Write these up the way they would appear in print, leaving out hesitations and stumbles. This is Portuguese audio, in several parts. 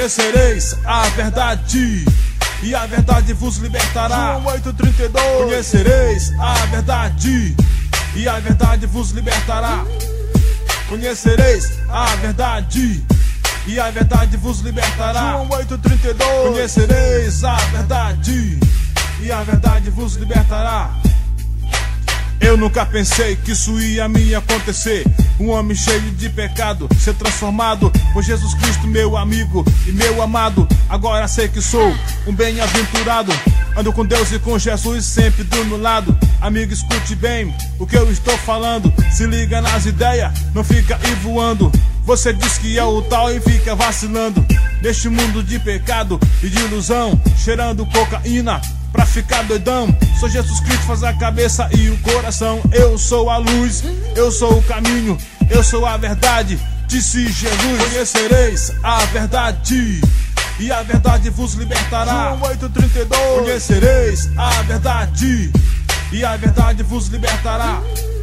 Conhecereis a verdade, e a verdade vos libertará. João 8,32. Conhecereis a verdade, e a verdade vos libertará. Conhecereis a verdade, e a verdade vos libertará. João 8,32. Conhecereis a verdade, e a verdade vos libertará. Eu nunca pensei que isso ia me acontecer. Um homem cheio de pecado ser transformado por Jesus Cristo, meu amigo e meu amado. Agora sei que sou um bem-aventurado. Ando com Deus e com Jesus sempre do meu lado. Amigo, escute bem o que eu estou falando. Se liga nas ideias, não fica aí voando. Você diz que é o tal e fica vacilando neste mundo de pecado e de ilusão, cheirando cocaína pra ficar doidão. Sou Jesus Cristo, faz a cabeça e o coração. Eu sou a luz, eu sou o caminho, eu sou a verdade, disse Jesus. Conhecereis a verdade, e a verdade vos libertará. João 8,32. Conhecereis a verdade, e a verdade vos libertará.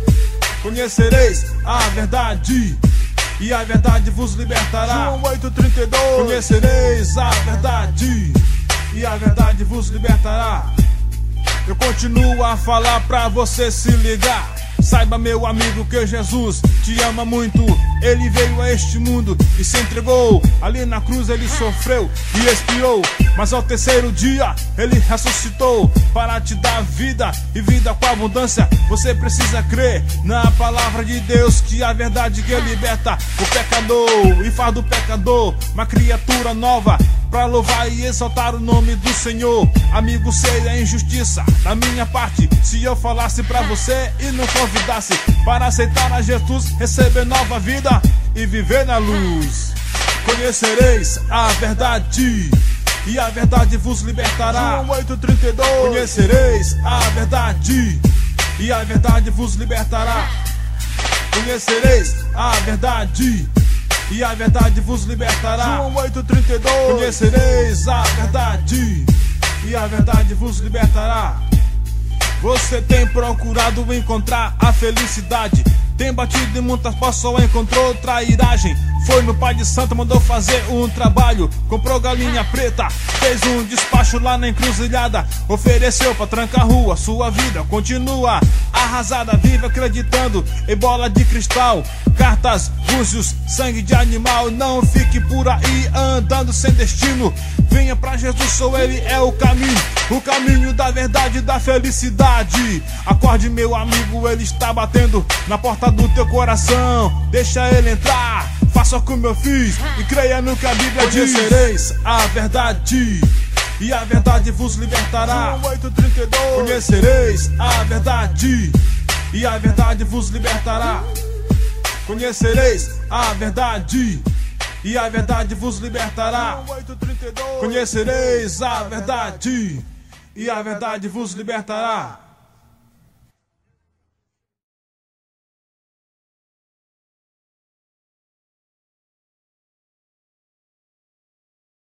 Conhecereis a verdade, e a verdade vos libertará. João 8,32. Conhecereis a verdade, e a verdade vos libertará. Eu continuo a falar pra você se ligar. Saiba, meu amigo, que Jesus te ama muito. Ele veio a este mundo e se entregou. Ali na cruz ele sofreu e expiou, mas ao terceiro dia ele ressuscitou para te dar vida e vida com abundância. Você precisa crer na palavra de Deus, que é a verdade que liberta o pecador e faz do pecador uma criatura nova, pra louvar e exaltar o nome do Senhor. Amigo, seria injustiça da minha parte se eu falasse pra você e não convidasse para aceitar a Jesus, receber nova vida e viver na luz. Conhecereis a verdade, e a verdade vos libertará. João 8,32. Conhecereis a verdade, e a verdade vos libertará. Conhecereis a verdade, e a verdade vos libertará. João 8,32. Conhecereis a verdade, e a verdade vos libertará. Você tem procurado encontrar a felicidade, tem batido em muitas portas, só encontrou trairagem. Foi no Pai de Santo, mandou fazer um trabalho, comprou galinha preta, fez um despacho lá na encruzilhada, ofereceu pra trancar a rua. Sua vida continua arrasada, vive acreditando em bola de cristal, cartas, búzios, sangue de animal. Não fique por aí andando sem destino. Venha pra Jesus, só Ele é o caminho da verdade e da felicidade. Acorde, meu amigo, Ele está batendo na porta do teu coração. Deixa Ele entrar, faça como eu fiz e creia no que a Bíblia diz. Conhecereis a verdade, e a verdade vos libertará. João 8,32. Conhecereis a verdade, e a verdade vos libertará. Conhecereis a verdade, e a verdade vos libertará. João 8,32. Conhecereis a verdade, e a verdade vos libertará.